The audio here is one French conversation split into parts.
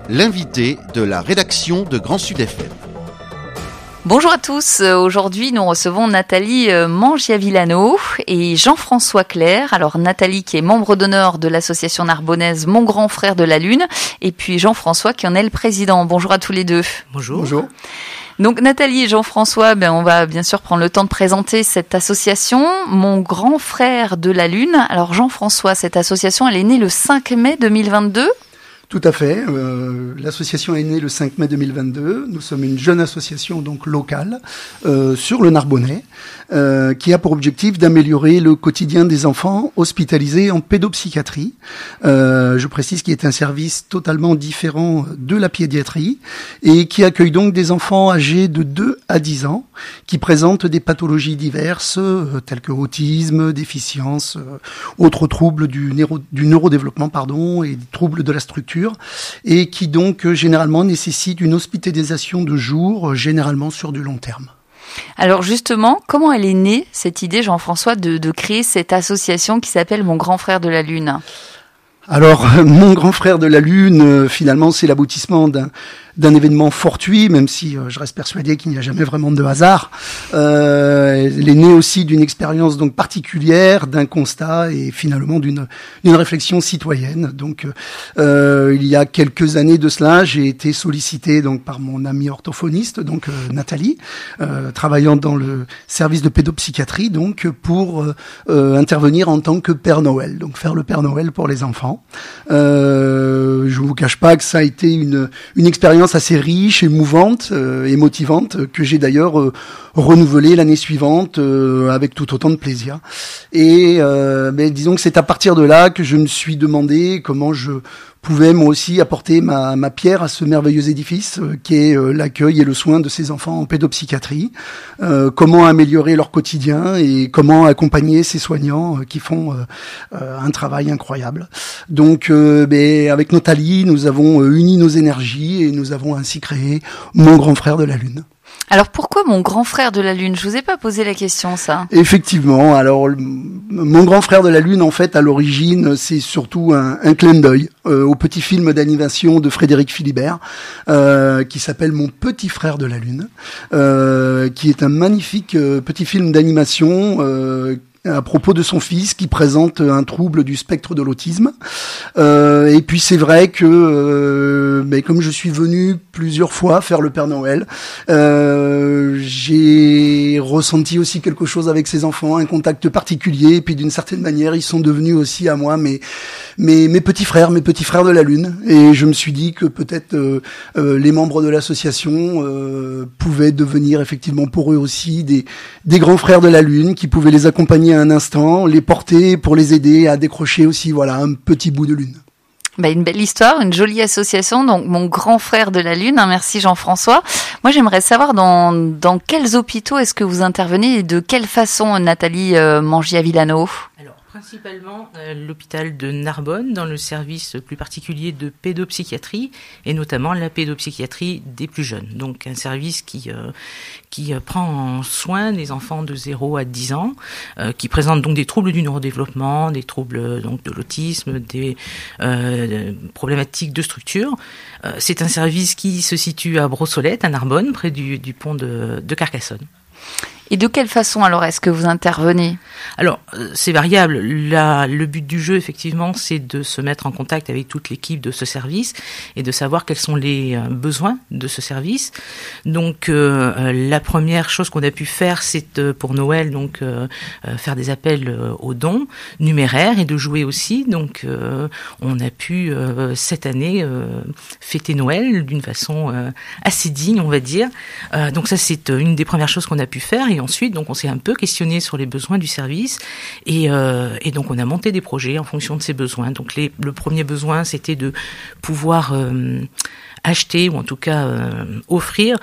l'invité de la rédaction de Grand Sud FM. Bonjour à tous, aujourd'hui nous recevons Nathalie Mangiavillano et Jean-François Clerc. Alors Nathalie qui est membre d'honneur de l'association narbonnaise Mon Grand Frère de la Lune et puis Jean-François qui en est le président. Bonjour à tous les deux. Bonjour. Donc Nathalie et Jean-François, on va bien sûr prendre le temps de présenter cette association, Mon Grand Frère de la Lune. Alors Jean-François, cette association elle est née le 5 mai 2022. Tout à fait. L'association est née le 5 mai 2022. Nous sommes une jeune association donc locale sur le Narbonnais qui a pour objectif d'améliorer le quotidien des enfants hospitalisés en pédopsychiatrie. Je précise qu'il est un service totalement différent de la pédiatrie et qui accueille donc des enfants âgés de 2 à 10 ans qui présentent des pathologies diverses telles que autisme, déficience, autres troubles du neurodéveloppement et des troubles de la structure. Et qui donc généralement nécessite une hospitalisation de jour, généralement sur du long terme. Alors justement, comment elle est née cette idée, Jean-François, de créer cette association qui s'appelle Mon Grand Frère de la Lune ? Alors, Mon Grand Frère de la Lune, finalement, c'est l'aboutissement d'un événement fortuit, même si je reste persuadé qu'il n'y a jamais vraiment de hasard. Elle est née aussi d'une expérience donc particulière, d'un constat et finalement d'une réflexion citoyenne. Donc, il y a quelques années de cela, j'ai été sollicité donc par mon amie orthophoniste, donc Nathalie, travaillant dans le service de pédopsychiatrie, donc pour intervenir en tant que Père Noël, donc faire le Père Noël pour les enfants. Je vous cache pas que ça a été une expérience assez riche, émouvante et motivante que j'ai d'ailleurs renouvelée l'année suivante avec tout autant de plaisir. Et disons que c'est à partir de là que je me suis demandé comment je pouvais moi aussi apporter ma pierre à ce merveilleux édifice qui est l'accueil et le soin de ces enfants en pédopsychiatrie, comment améliorer leur quotidien et comment accompagner ces soignants qui font un travail incroyable. Donc avec Nathalie, nous avons uni nos énergies et nous avons ainsi créé Mon Grand Frère de la Lune. Alors pourquoi Mon Grand Frère de la Lune ? Je vous ai pas posé la question, ça. Effectivement. Alors Mon Grand Frère de la Lune, en fait, à l'origine, c'est surtout un clin d'œil au petit film d'animation de Frédéric Philibert qui s'appelle Mon Petit Frère de la Lune, qui est un magnifique petit film d'animation à propos de son fils qui présente un trouble du spectre de l'autisme. Et puis c'est vrai que comme je suis venu plusieurs fois faire le Père Noël, j'ai ressenti aussi quelque chose avec ces enfants, un contact particulier, et puis d'une certaine manière ils sont devenus aussi à moi mes petits frères de la Lune. Et je me suis dit que peut-être les membres de l'association pouvaient devenir effectivement pour eux aussi des grands frères de la Lune qui pouvaient les accompagner à un instant, les porter pour les aider à décrocher aussi un petit bout de lune. Une belle histoire, une jolie association, donc Mon Grand Frère de la Lune. Merci Jean-François. Moi j'aimerais savoir dans quels hôpitaux est-ce que vous intervenez et de quelle façon, Nathalie Mangiavillano ? Alors, principalement l'hôpital de Narbonne, dans le service plus particulier de pédopsychiatrie, et notamment la pédopsychiatrie des plus jeunes. Donc un service qui prend en soin des enfants de 0 à 10 ans, qui présentent donc des troubles du neurodéveloppement, des troubles donc de l'autisme, des problématiques de structure. C'est un service qui se situe à Brossolette, à Narbonne, près du pont de Carcassonne. Et de quelle façon alors est-ce que vous intervenez ? Alors, c'est variable. Le but du jeu, effectivement, c'est de se mettre en contact avec toute l'équipe de ce service et de savoir quels sont les besoins de ce service. Donc, la première chose qu'on a pu faire, c'est pour Noël, donc faire des appels aux dons numéraires et de jouer aussi. Donc, on a pu cette année fêter Noël d'une façon assez digne, on va dire. Donc ça, c'est une des premières choses qu'on a pu faire. Et ensuite, donc, on s'est un peu questionné sur les besoins du service et donc on a monté des projets en fonction de ces besoins. Donc le premier besoin, c'était de pouvoir acheter ou en tout cas offrir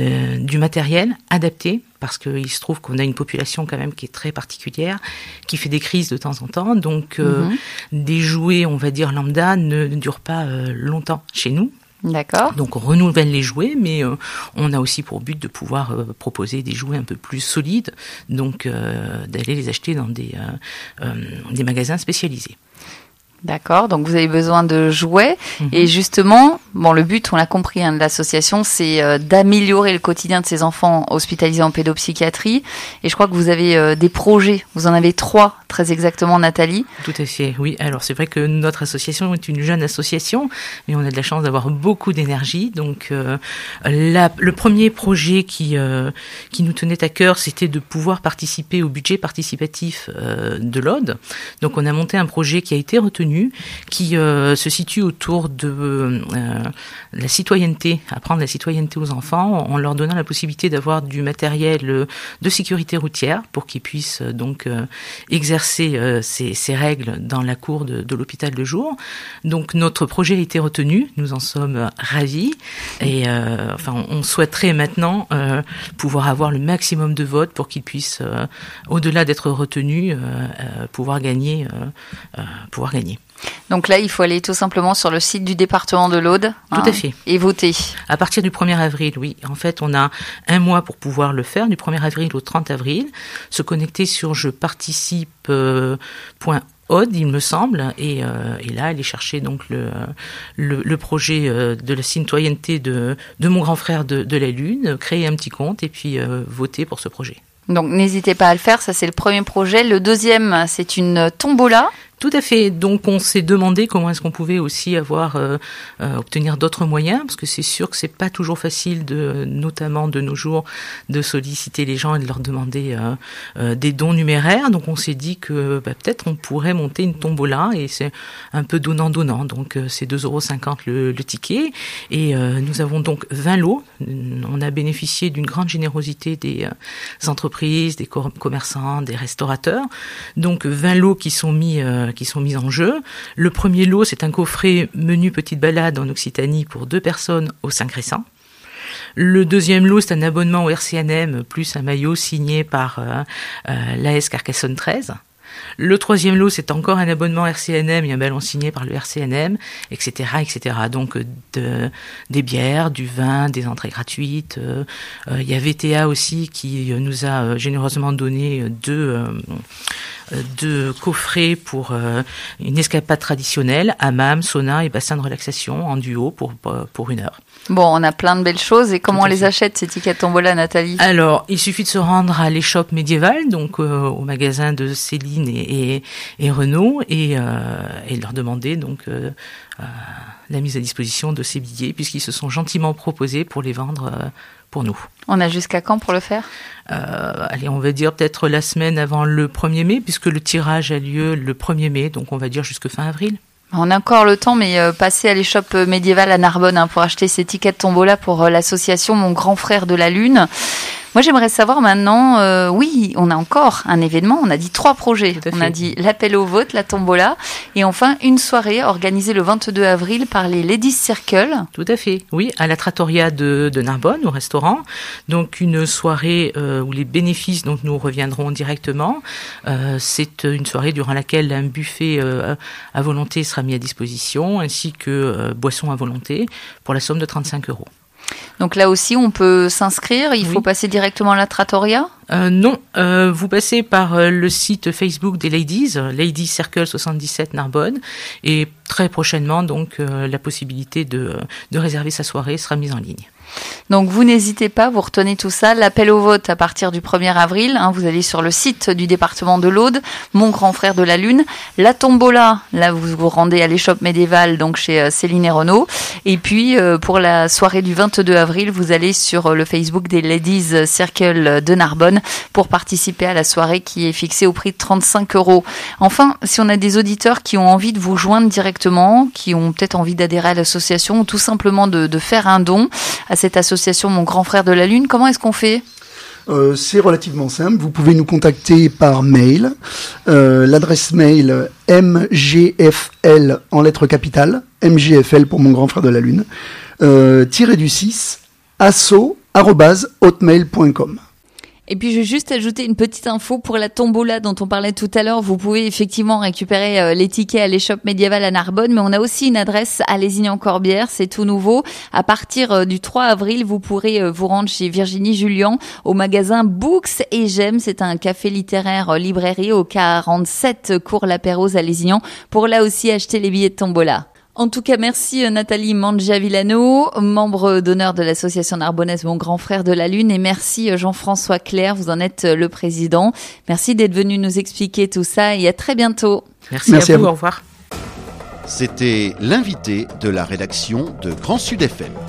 du matériel adapté, parce qu'il se trouve qu'on a une population quand même qui est très particulière, qui fait des crises de temps en temps. Donc des jouets, on va dire lambda, ne durent pas longtemps chez nous. D'accord. Donc on renouvelle les jouets, mais on a aussi pour but de pouvoir proposer des jouets un peu plus solides, donc d'aller les acheter dans des magasins spécialisés. D'accord, donc vous avez besoin de jouets. Et justement, le but, on l'a compris, de l'association, c'est d'améliorer le quotidien de ces enfants hospitalisés en pédopsychiatrie. Et je crois que vous avez des projets. Vous en avez 3, très exactement, Nathalie. Tout à fait, oui. Alors c'est vrai que notre association est une jeune association, mais on a de la chance d'avoir beaucoup d'énergie. Donc le premier projet qui nous tenait à cœur, c'était de pouvoir participer au budget participatif de l'Aude. Donc on a monté un projet qui a été retenu, qui se situe autour de la citoyenneté, apprendre la citoyenneté aux enfants, en leur donnant la possibilité d'avoir du matériel de sécurité routière pour qu'ils puissent donc exercer ces règles dans la cour de l'hôpital de jour. Donc notre projet a été retenu, nous en sommes ravis, et on souhaiterait maintenant pouvoir avoir le maximum de votes pour qu'ils puissent, au-delà d'être retenus, pouvoir gagner. Donc là, il faut aller tout simplement sur le site du département de l'Aude. Tout à fait. Et voter. À partir du 1er avril, oui. En fait, on a un mois pour pouvoir le faire, du 1er avril au 30 avril. Se connecter sur jeparticipe.aude, il me semble, et là, aller chercher donc le projet de la citoyenneté de mon grand frère de la Lune, créer un petit compte et puis voter pour ce projet. Donc n'hésitez pas à le faire, ça c'est le premier projet. Le deuxième, c'est une tombola. Tout à fait. Donc on s'est demandé comment est-ce qu'on pouvait aussi obtenir d'autres moyens, parce que c'est sûr que c'est pas toujours facile, notamment de nos jours, de solliciter les gens et de leur demander des dons numéraires. Donc on s'est dit que peut-être on pourrait monter une tombola, et c'est un peu donnant-donnant. Donc c'est 2,50 € le ticket, et nous avons donc 20 lots. On a bénéficié d'une grande générosité des entreprises, des commerçants, des restaurateurs. Donc 20 lots qui sont mis en jeu. Le premier lot, c'est un coffret menu petite balade en Occitanie pour 2 personnes au 5 Récent. Le deuxième lot, c'est un abonnement au RCNM plus un maillot signé par l'AS Carcassonne 13. Le troisième lot, c'est encore un abonnement RCNM et un ballon signé par le RCNM, etc., etc. Donc des bières, du vin, des entrées gratuites. Il y a VTA aussi qui nous a généreusement donné deux coffrets pour une escapade traditionnelle, hammam, sauna et bassin de relaxation en duo pour 1 heure. Bon, on a plein de belles choses. Et comment on les achète, ces tickets de tombola, Nathalie ? Alors, il suffit de se rendre à l'échoppe médiévale, donc au magasin de Céline et Renaud, et leur demander donc la mise à disposition de ces billets, puisqu'ils se sont gentiment proposés pour les vendre pour nous. On a jusqu'à quand pour le faire ? Allez, on va dire peut-être la semaine avant le 1er mai, puisque le tirage a lieu le 1er mai, donc on va dire jusque fin avril. On a encore le temps, mais passez à l'échoppe médiévale à Narbonne pour acheter ces tickets de tombola pour l'association Mon Grand Frère de la Lune. Moi, j'aimerais savoir maintenant, oui, on a encore un événement, on a dit 3 projets. On a dit l'appel au vote, la tombola, et enfin une soirée organisée le 22 avril par les Ladies Circle. Tout à fait, oui, à la trattoria de Narbonne, au restaurant. Donc une soirée où les bénéfices dont nous reviendrons directement. C'est une soirée durant laquelle un buffet à volonté sera mis à disposition, ainsi que boissons à volonté, pour la somme de 35 €. Donc là aussi, on peut s'inscrire. Il faut passer directement à la trattoria ? Non, vous passez par le site Facebook des Ladies Circle 77 Narbonne, et très prochainement, donc, la possibilité de réserver sa soirée sera mise en ligne. Donc vous n'hésitez pas, vous retenez tout ça. L'appel au vote à partir du 1er avril, vous allez sur le site du département de l'Aude, Mon Grand Frère de la Lune. La tombola, là vous vous rendez à l'échoppe médiévale, donc chez Céline et Renaud. Et puis pour la soirée du 22 avril, vous allez sur le Facebook des Ladies Circle de Narbonne pour participer à la soirée qui est fixée au prix de 35 €. Enfin, si on a des auditeurs qui ont envie de vous joindre directement, qui ont peut-être envie d'adhérer à l'association ou tout simplement de faire un don à cette association Mon Grand Frère de la Lune, comment est-ce qu'on fait ? C'est relativement simple. Vous pouvez nous contacter par mail. L'adresse mail mgfl en lettres capitales, mgfl pour Mon Grand Frère de la Lune, _du 6 asso@hotmail.com. Et puis, je vais juste ajouter une petite info pour la tombola dont on parlait tout à l'heure. Vous pouvez effectivement récupérer les tickets à l'échoppe médiévale à Narbonne, mais on a aussi une adresse à Lézignan-Corbière. C'est tout nouveau. À partir du 3 avril, vous pourrez vous rendre chez Virginie Julien au magasin Books et J'aime. C'est un café littéraire librairie au 47 cours La Pérouse à Lézignan pour là aussi acheter les billets de tombola. En tout cas, merci Nathalie Mangia-Villano, membre d'honneur de l'association narbonnaise Mon Grand Frère de la Lune, et merci Jean-François Clerc, vous en êtes le président. Merci d'être venu nous expliquer tout ça et à très bientôt. Merci à vous, au revoir. C'était l'invité de la rédaction de Grand Sud FM.